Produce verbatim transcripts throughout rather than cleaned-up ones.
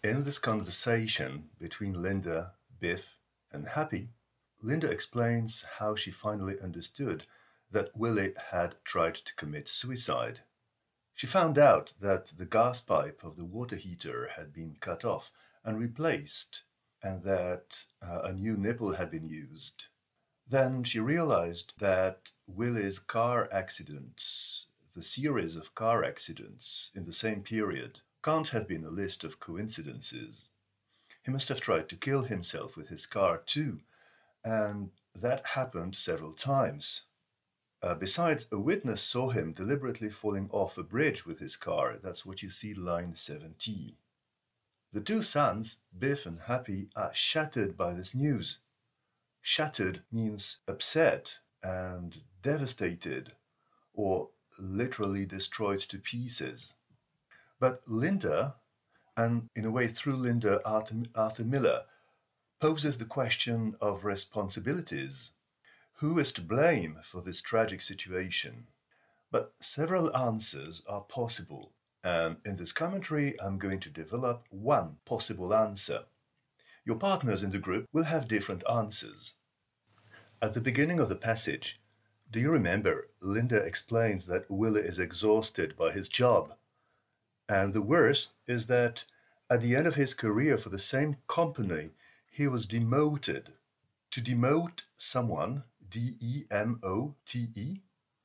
In this conversation between Linda, Biff, and Happy, Linda explains how she finally understood that Willie had tried to commit suicide. She found out that the gas pipe of the water heater had been cut off and replaced, and that uh, a new nipple had been used. Then she realized that Willie's car accidents, the series of car accidents in the same period, can't have been a list of coincidences. He must have tried to kill himself with his car too, and that happened several times. Uh, besides, a witness saw him deliberately falling off a bridge with his car. That's what you see line seventeen. The two sons, Biff and Happy, are shattered by this news. Shattered means upset and devastated, or literally destroyed to pieces. But Linda, and in a way through Linda, Arthur, Arthur Miller, poses the question of responsibilities. Who is to blame for this tragic situation? But several answers are possible, and in this commentary I'm going to develop one possible answer. Your partners in the group will have different answers. At the beginning of the passage, do you remember, Linda explains that Willie is exhausted by his job. And the worst is that at the end of his career for the same company, he was demoted. To demote someone, D E M O T E,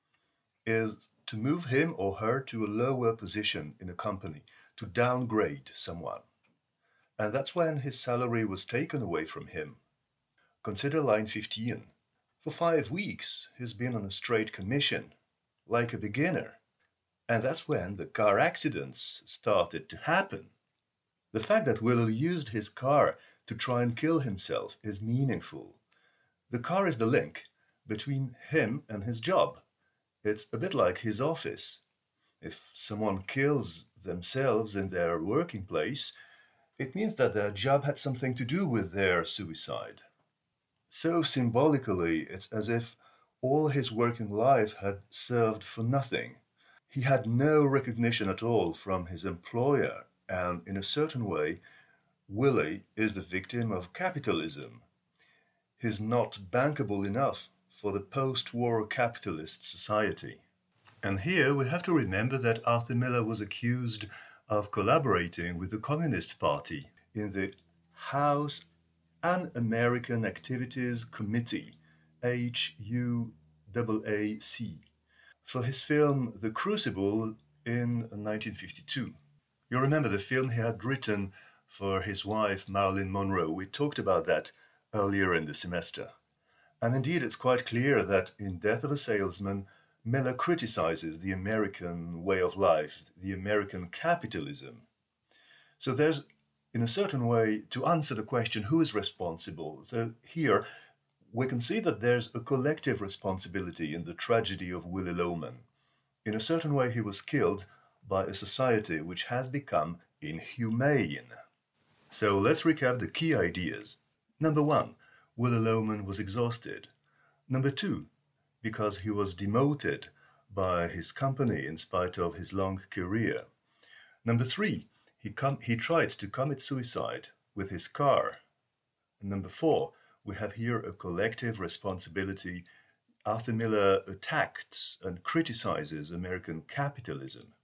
is to move him or her to a lower position in a company, to downgrade someone. And that's when his salary was taken away from him. Consider line fifteen. For five weeks, he's been on a straight commission, like a beginner. And that's when the car accidents started to happen. The fact that Willie used his car to try and kill himself is meaningful. The car is the link between him and his job. It's a bit like his office. If someone kills themselves in their working place, it means that their job had something to do with their suicide. So symbolically, it's as if all his working life had served for nothing. He had no recognition at all from his employer, and in a certain way, Willie is the victim of capitalism. He's not bankable enough for the post-war capitalist society. And here we have to remember that Arthur Miller was accused of collaborating with the Communist Party in the House Un-American Activities Committee, H U A A C, for his film The Crucible in nineteen fifty-two. You remember the film he had written for his wife Marilyn Monroe. We talked about that earlier in the semester. And indeed, it's quite clear that in Death of a Salesman, Miller criticizes the American way of life, the American capitalism. So there's, in a certain way, to answer the question, who is responsible? So here, we can see that there's a collective responsibility in the tragedy of Willie Loman. In a certain way, he was killed by a society which has become inhumane. So let's recap the key ideas. Number one, Willie Loman was exhausted. Number two, because he was demoted by his company in spite of his long career. Number three, he, com- he tried to commit suicide with his car. And number four, we have here a collective responsibility. Arthur Miller attacks and criticizes American capitalism.